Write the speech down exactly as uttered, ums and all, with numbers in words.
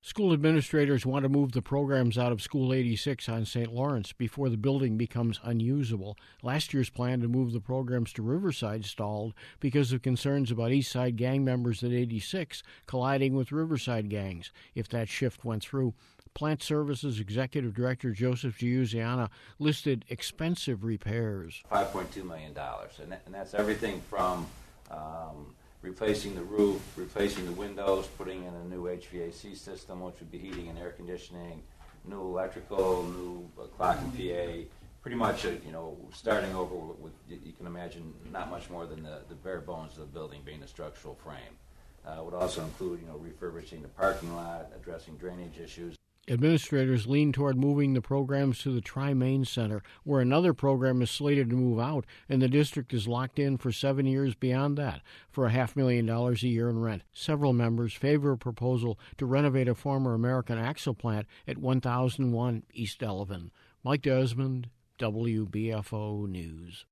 School administrators want to move the programs out of School eighty-six on Saint Lawrence before the building becomes unusable. Last year's plan to move the programs to Riverside stalled because of concerns about East Side gang members at eighty-six colliding with Riverside gangs. If that shift went through, Plant Services Executive Director Joseph Giusiana listed expensive repairs. five point two million dollars, and, that, and that's everything from um, replacing the roof, replacing the windows, putting in a new H V A C system, which would be heating and air conditioning, new electrical, new uh, clock and P A, pretty much, uh, you know, starting over with, with, you can imagine, not much more than the, the bare bones of the building being the structural frame. Uh, would also include, you know, refurbishing the parking lot, addressing drainage issues. Administrators lean toward moving the programs to the Tri-Main Center, where another program is slated to move out, and the district is locked in for seven years beyond that for a half million dollars a year in rent. Several members favor a proposal to renovate a former American Axle plant at one thousand one East Delavan. Mike Desmond, W B F O News.